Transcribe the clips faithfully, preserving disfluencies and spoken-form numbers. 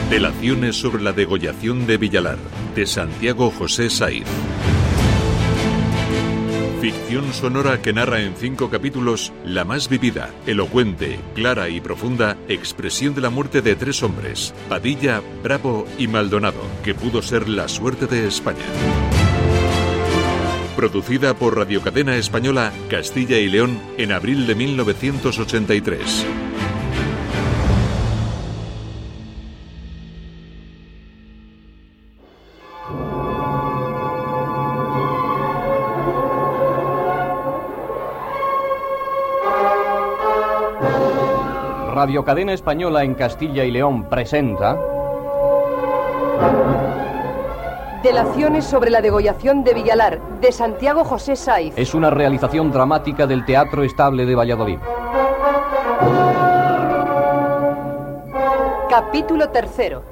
Delaciones sobre la degollación de Villalar, de Santiago José Saiz. Ficción sonora que narra en cinco capítulos la más vivida, elocuente, clara y profunda expresión de la muerte de tres hombres, Padilla, Bravo y Maldonado, que pudo ser la suerte de España. Producida por Radiocadena Española, Castilla y León, en abril de mil novecientos ochenta y tres. Radiocadena Española en Castilla y León presenta Delaciones sobre la degollación de Villalar, de Santiago José Saiz. Es una realización dramática del Teatro Estable de Valladolid. Capítulo tercero.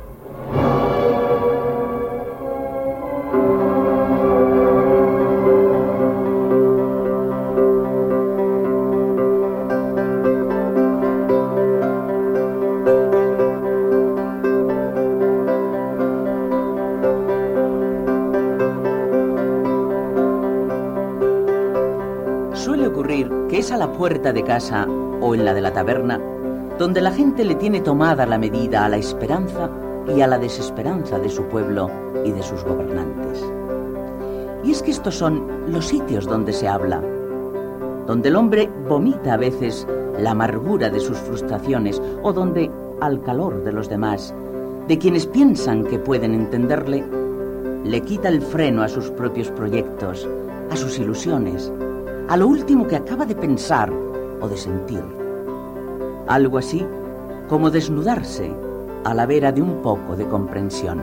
Que es a la puerta de casa o en la de la taberna donde la gente le tiene tomada la medida a la esperanza y a la desesperanza de su pueblo y de sus gobernantes. Y es que estos son los sitios donde se habla, donde el hombre vomita a veces la amargura de sus frustraciones o donde, al calor de los demás, de quienes piensan que pueden entenderle, le quita el freno a sus propios proyectos, a sus ilusiones, a lo último que acaba de pensar o de sentir. Algo así como desnudarse a la vera de un poco de comprensión.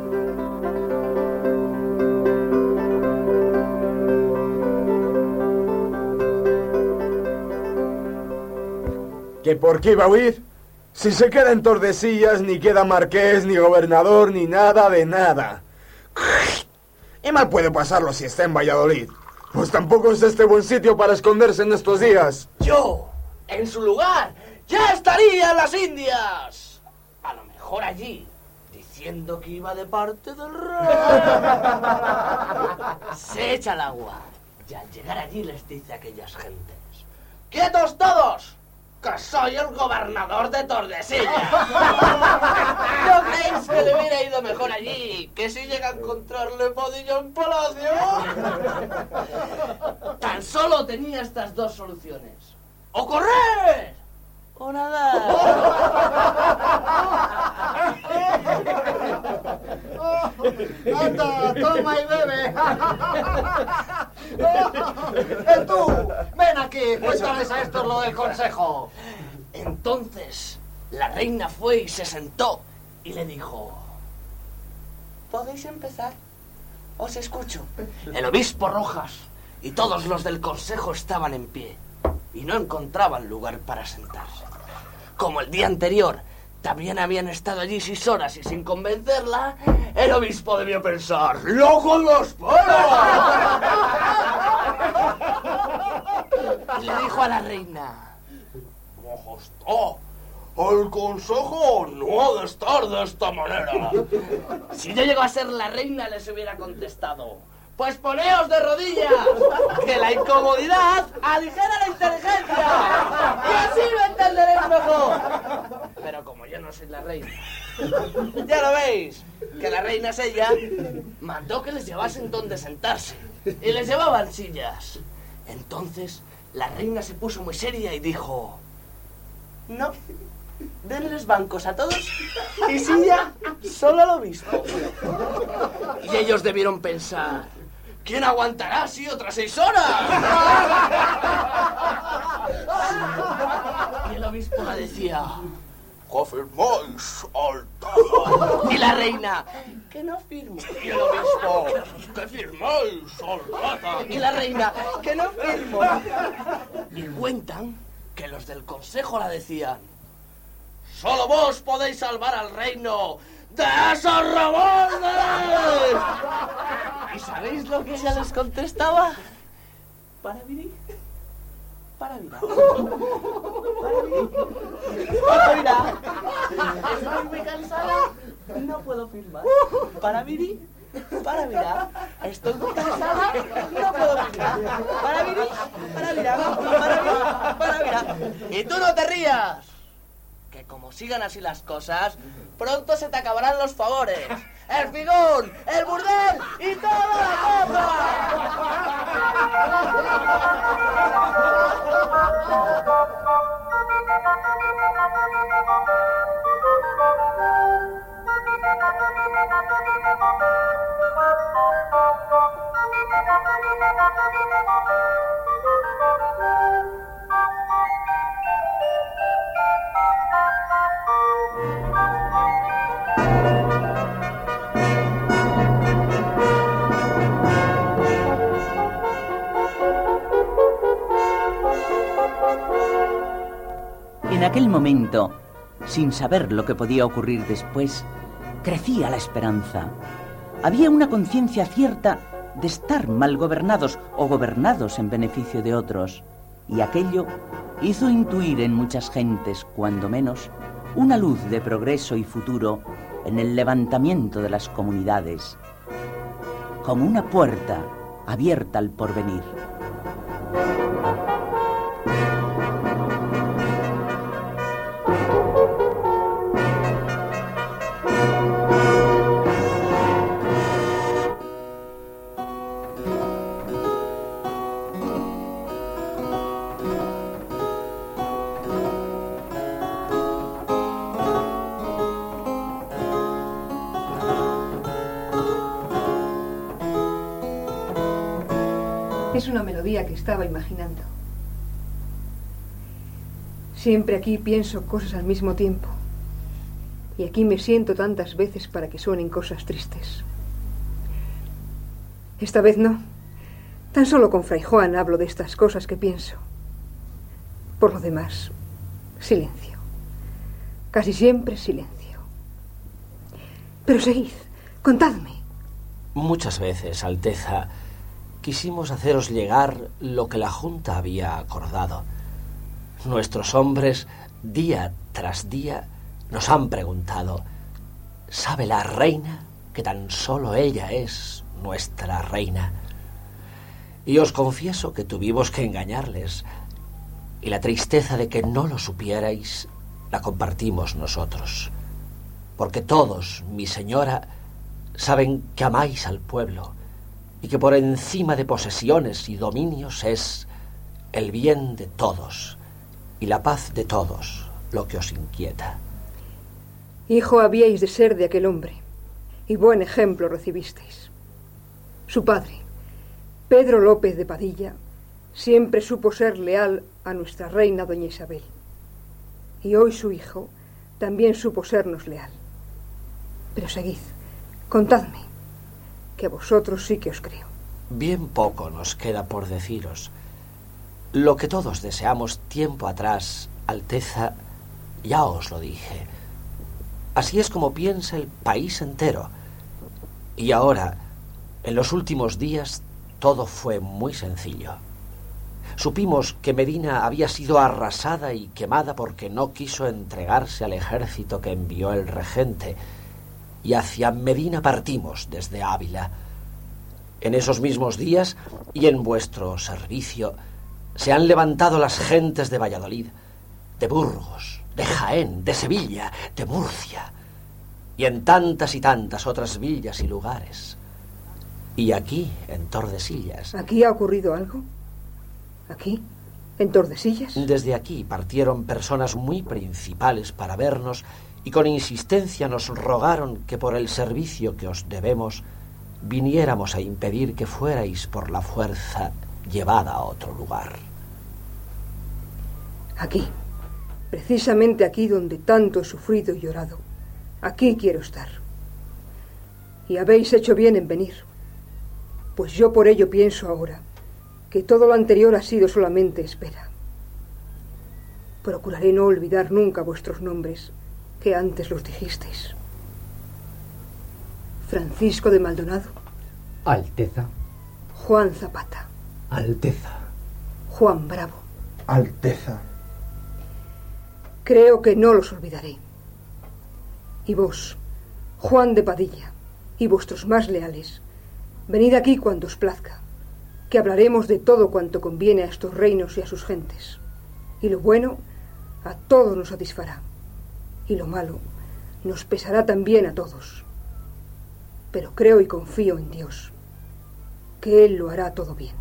¿Que por qué iba a huir? Si se queda en Tordesillas, ni queda marqués, ni gobernador, ni nada de nada. Y mal puede pasarlo si está en Valladolid. Pues tampoco es este buen sitio para esconderse en estos días. Yo, en su lugar, ya estaría en las Indias. A lo mejor allí, diciendo que iba de parte del rey. Se echa al agua y al llegar allí les dice a aquellas gentes: ¡quietos todos! ¡Que soy el gobernador de Tordesillas! ¿No creéis que le hubiera ido mejor allí que si llega a encontrarle Padilla en palacio? Tan solo tenía estas dos soluciones: o correr o nadar. ¡Anda, toma y bebe! ¡Eh, tú! ¡Ven aquí! ¡Cuéntales a estos lo del consejo! Entonces la reina fue y se sentó y le dijo: ¿podéis empezar? Os escucho. El obispo Rojas y todos los del consejo estaban en pie y no encontraban lugar para sentarse. Como el día anterior también habían estado allí seis horas y sin convencerla, el obispo debió pensar: ¡loco los pueblos! Y le dijo a la reina: ¡majestad, el consejo no ha de estar de esta manera! Si yo llego a ser la reina, les hubiera contestado: pues poneos de rodillas, que la incomodidad aligera la inteligencia, y así lo entenderéis mejor. Pero como yo no soy la reina, ya lo veis, que la reina es ella, mandó que les llevasen donde sentarse, y les llevaban sillas. Entonces la reina se puso muy seria y dijo: no, denles bancos a todos y silla solo al obispo. Y ellos debieron pensar: ¿quién aguantará así otras seis horas? Y el obispo la decía: ¿qué firmáis, Alteza? Y la reina: que no firmo. Y el obispo: ¿qué firmáis, Alteza? Y la reina: que no firmo. Y cuentan que los del consejo la decían: solo vos podéis salvar al reino de esos rebeldes. ¿Y sabéis lo que ella les contestaba? Para vivir, para mirar, para vivir, para mirar. Estoy muy cansada No puedo firmar. Para Miri, para mirar. Estoy muy cansada, no puedo firmar. Para Miri, para mirar. Para mirar, para mirar. Y tú no te rías. Que como sigan así las cosas, pronto se te acabarán los favores. El figón, el burdel y toda la En aquel momento, sin saber lo que podía ocurrir después, crecía la esperanza. Había una conciencia cierta de estar mal gobernados o gobernados en beneficio de otros, y aquello hizo intuir en muchas gentes, cuando menos, una luz de progreso y futuro en el levantamiento de las comunidades, como una puerta abierta al porvenir. Es una melodía que estaba imaginando. Siempre aquí pienso cosas al mismo tiempo. Y aquí me siento tantas veces para que suenen cosas tristes. Esta vez no. Tan solo con Fray Juan hablo de estas cosas que pienso. Por lo demás, silencio. Casi siempre silencio. Pero seguid, contadme. Muchas veces, Alteza, quisimos haceros llegar lo que la Junta había acordado. Nuestros hombres, día tras día, nos han preguntado: ¿sabe la reina que tan solo ella es nuestra reina? Y os confieso que tuvimos que engañarles, y la tristeza de que no lo supierais la compartimos nosotros. Porque todos, mi señora, saben que amáis al pueblo, y que por encima de posesiones y dominios es el bien de todos y la paz de todos lo que os inquieta. Hijo habíais de ser de aquel hombre, y buen ejemplo recibisteis. Su padre, Pedro López de Padilla, siempre supo ser leal a nuestra reina doña Isabel. Y hoy su hijo también supo sernos leal. Pero seguid, contadme, que a vosotros sí que os creo. Bien poco nos queda por deciros. Lo que todos deseamos tiempo atrás, Alteza, ya os lo dije. Así es como piensa el país entero. Y ahora, en los últimos días, todo fue muy sencillo. Supimos que Medina había sido arrasada y quemada porque no quiso entregarse al ejército que envió el regente, y hacia Medina partimos desde Ávila. En esos mismos días, y en vuestro servicio, se han levantado las gentes de Valladolid, de Burgos, de Jaén, de Sevilla, de Murcia, y en tantas y tantas otras villas y lugares. Y aquí, en Tordesillas. ¿Aquí ha ocurrido algo? ¿Aquí? ¿En Tordesillas? Desde aquí partieron personas muy principales para vernos, y con insistencia nos rogaron que por el servicio que os debemos viniéramos a impedir que fuerais por la fuerza llevada a otro lugar. Aquí, precisamente aquí donde tanto he sufrido y llorado, aquí quiero estar. Y habéis hecho bien en venir, pues yo por ello pienso ahora que todo lo anterior ha sido solamente espera. Procuraré no olvidar nunca vuestros nombres, que antes los dijisteis. Francisco de Maldonado. Alteza. Juan Zapata. Alteza. Juan Bravo. Alteza. Creo que no los olvidaré. Y vos, Juan de Padilla y vuestros más leales, venid aquí cuando os plazca, que hablaremos de todo cuanto conviene a estos reinos y a sus gentes. Y lo bueno a todos nos satisfará, y lo malo nos pesará también a todos. Pero creo y confío en Dios, que Él lo hará todo bien.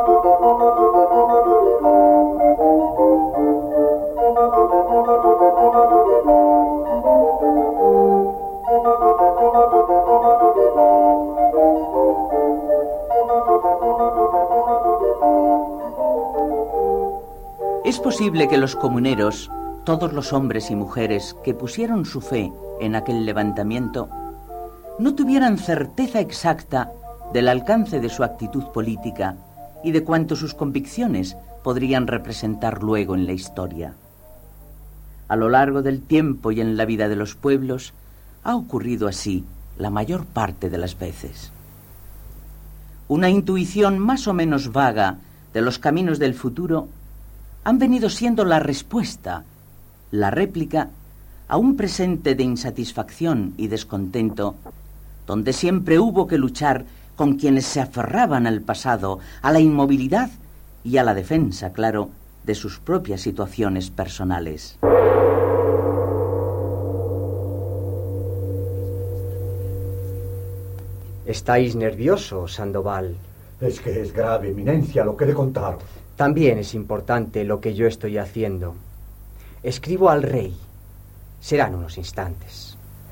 Es posible que los comuneros, todos los hombres y mujeres que pusieron su fe en aquel levantamiento, no tuvieran certeza exacta del alcance de su actitud política y de cuánto sus convicciones podrían representar luego en la historia. A lo largo del tiempo y en la vida de los pueblos ha ocurrido así la mayor parte de las veces. Una intuición más o menos vaga de los caminos del futuro han venido siendo la respuesta, la réplica a un presente de insatisfacción y descontento, donde siempre hubo que luchar con quienes se aferraban al pasado, a la inmovilidad y a la defensa, claro, de sus propias situaciones personales. Estáis nervioso, Sandoval. Es que es grave, eminencia, lo que he de contaros. También es importante lo que yo estoy haciendo. Escribo al rey. Serán unos instantes.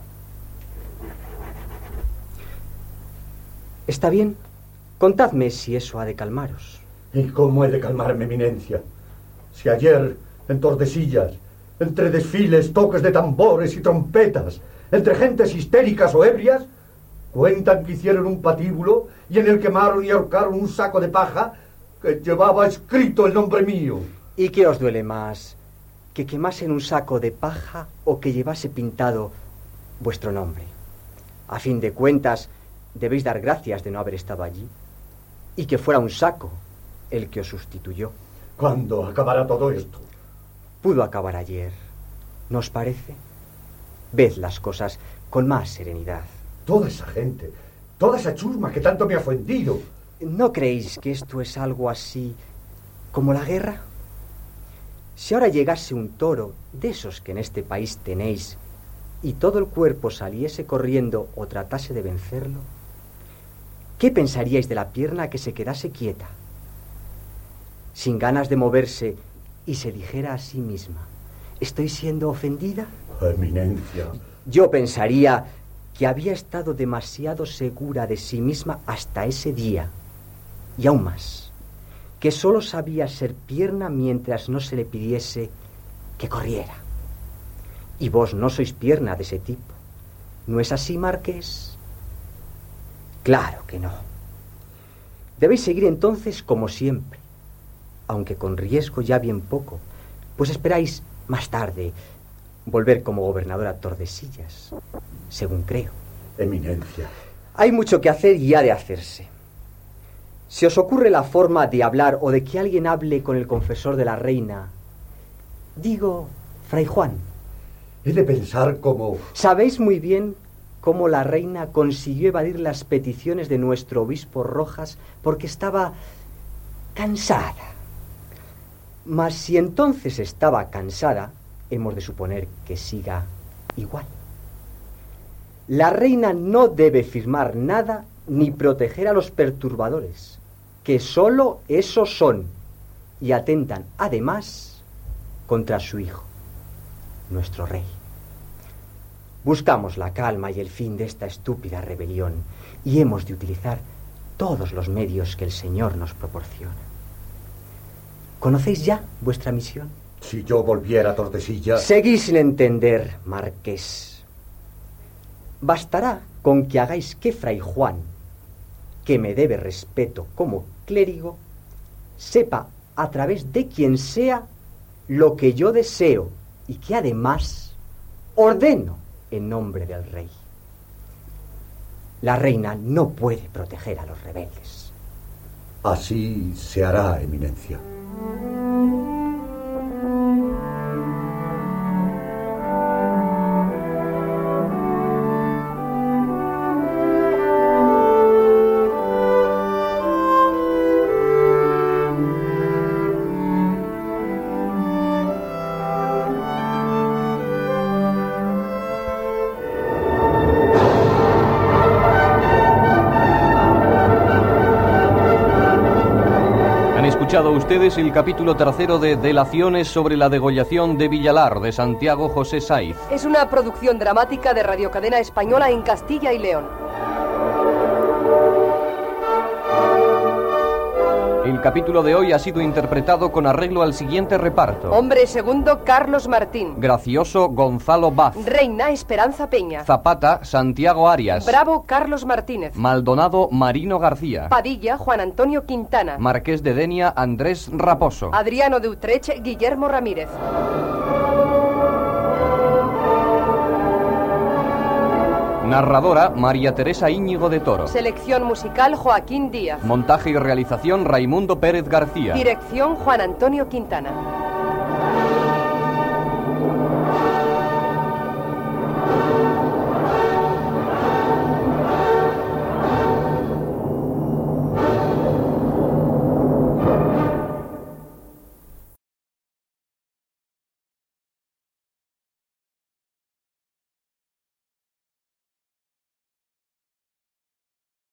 ¿Está bien? Contadme si eso ha de calmaros. ¿Y cómo he de calmarme, eminencia? Si ayer, en Tordesillas, entre desfiles, toques de tambores y trompetas, entre gentes histéricas o ebrias, cuentan que hicieron un patíbulo y en el quemaron y ahorcaron un saco de paja que llevaba escrito el nombre mío. ¿Y qué os duele más? ¿Que quemasen un saco de paja o que llevase pintado vuestro nombre? A fin de cuentas, debéis dar gracias de no haber estado allí y que fuera un saco el que os sustituyó. ¿Cuándo acabará todo esto? Pudo acabar ayer, ¿no os parece? Ved las cosas con más serenidad. Toda esa gente, toda esa chusma que tanto me ha ofendido. ¿No creéis que esto es algo así como la guerra? Si ahora llegase un toro de esos que en este país tenéis y todo el cuerpo saliese corriendo o tratase de vencerlo, ¿qué pensaríais de la pierna que se quedase quieta, sin ganas de moverse, y se dijera a sí misma: ¿estoy siendo ofendida? Eminencia. Yo pensaría que había estado demasiado segura de sí misma hasta ese día, y aún más, que sólo sabía ser pierna mientras no se le pidiese que corriera. Y vos no sois pierna de ese tipo, ¿no es así, Marqués? Claro que no. Debéis seguir entonces como siempre, aunque con riesgo ya bien poco, pues esperáis más tarde volver como gobernador a Tordesillas, según creo. Eminencia. Hay mucho que hacer y ha de hacerse. ¿Se os ocurre la forma de hablar o de que alguien hable con el confesor de la reina? Digo, Fray Juan. He de pensar como... Sabéis muy bien cómo la reina consiguió evadir las peticiones de nuestro obispo Rojas porque estaba cansada. Mas si entonces estaba cansada, hemos de suponer que siga igual. La reina no debe firmar nada ni proteger a los perturbadores, que sólo esos son, y atentan además contra su hijo, nuestro rey. Buscamos la calma y el fin de esta estúpida rebelión, y hemos de utilizar todos los medios que el Señor nos proporciona. ¿Conocéis ya vuestra misión? Si yo volviera a Tordesillas... Seguís sin entender, Marqués. Bastará con que hagáis que Fray Juan, que me debe respeto como clérigo, sepa a través de quien sea lo que yo deseo y que además ordeno en nombre del rey. La reina no puede proteger a los rebeldes. Así se hará, eminencia. escuchado ustedes el capítulo tercero de Delaciones sobre la degollación de Villalar, de Santiago José Saiz. Es una producción dramática de Radiocadena Española en Castilla y León. El capítulo de hoy ha sido interpretado con arreglo al siguiente reparto. Hombre segundo, Carlos Martín. Gracioso, Gonzalo Baz. Reina, Esperanza Peña. Zapata, Santiago Arias. Bravo, Carlos Martínez. Maldonado, Marino García. Padilla, Juan Antonio Quintana. Marqués de Denia, Andrés Raposo. Adriano de Utrecht, Guillermo Ramírez. Narradora, María Teresa Íñigo de Toro. Selección musical, Joaquín Díaz. Montaje y realización, Raimundo Pérez García. Dirección, Juan Antonio Quintana.